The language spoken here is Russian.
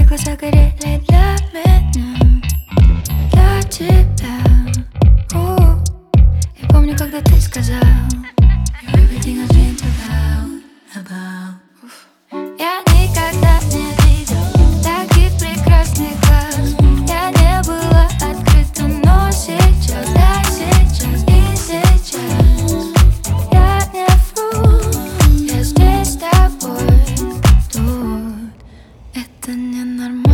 глаза горели для меня, для тебя. Я помню, когда ты сказал You're everything I dreamed about. Я никогда не видел таких прекрасных глаз. Я не была открыта, но сейчас, да, сейчас и сейчас я не вру, я здесь с тобой тут. Это ненормально.